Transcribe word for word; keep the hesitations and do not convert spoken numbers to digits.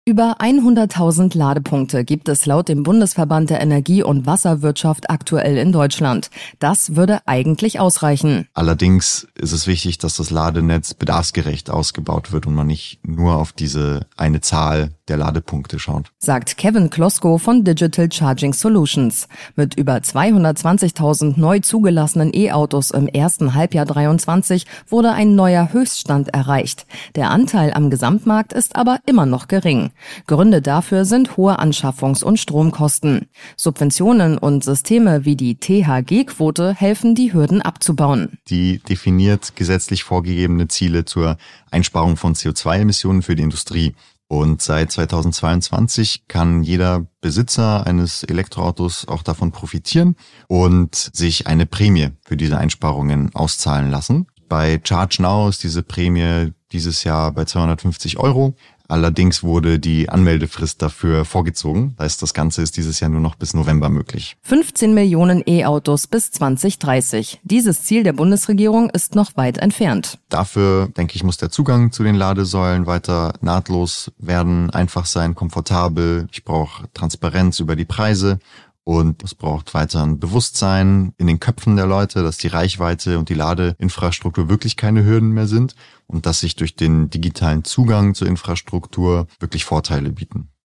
Über hunderttausend Ladepunkte gibt es laut dem Bundesverband der Energie- und Wasserwirtschaft aktuell in Deutschland. Das würde eigentlich ausreichen. Allerdings ist es wichtig, dass das Ladenetz bedarfsgerecht ausgebaut wird und man nicht nur auf diese eine Zahl der Ladepunkte schaut, sagt Kevin Klosko von Digital Charging Solutions. Mit über zweihundertzwanzigtausend neu zugelassenen E-Autos im ersten Halbjahr dreiundzwanzig wurde ein neuer Höchststand erreicht. Der Anteil am Gesamtmarkt ist aber immer noch gering. Gründe dafür sind hohe Anschaffungs- und Stromkosten. Subventionen und Systeme wie die T H G-Quote helfen, die Hürden abzubauen. Die definiert gesetzlich vorgegebene Ziele zur Einsparung von C O zwei Emissionen für die Industrie. Und seit zweitausendzweiundzwanzig kann jeder Besitzer eines Elektroautos auch davon profitieren und sich eine Prämie für diese Einsparungen auszahlen lassen. Bei ChargeNow ist diese Prämie dieses Jahr bei zweihundertfünfzig Euro. Allerdings wurde die Anmeldefrist dafür vorgezogen. Das heißt, das Ganze ist dieses Jahr nur noch bis November möglich. fünfzehn Millionen E-Autos bis zwanzig dreißig. Dieses Ziel der Bundesregierung ist noch weit entfernt. Dafür, denke ich, muss der Zugang zu den Ladesäulen weiter nahtlos werden, einfach sein, komfortabel. Ich brauche Transparenz über die Preise. Und es braucht weiter ein Bewusstsein in den Köpfen der Leute, dass die Reichweite und die Ladeinfrastruktur wirklich keine Hürden mehr sind und dass sich durch den digitalen Zugang zur Infrastruktur wirklich Vorteile bieten.